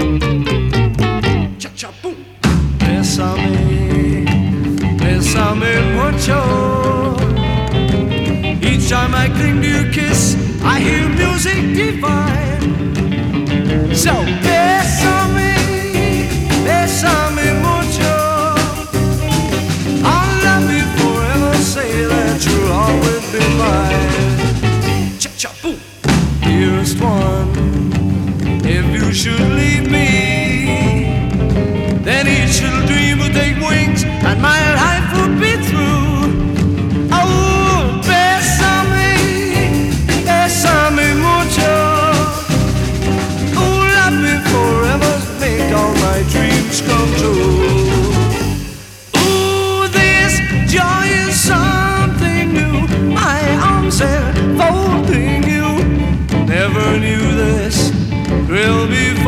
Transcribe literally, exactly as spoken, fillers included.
Cha-cha, boom. Bésame, bésame mucho. Each time I cling to your kiss, I hear music divine. So bésame, bésame mucho. I'll love you forever, say that you'll always be mine. Cha-cha, boom. Dearest one, if you should leave me,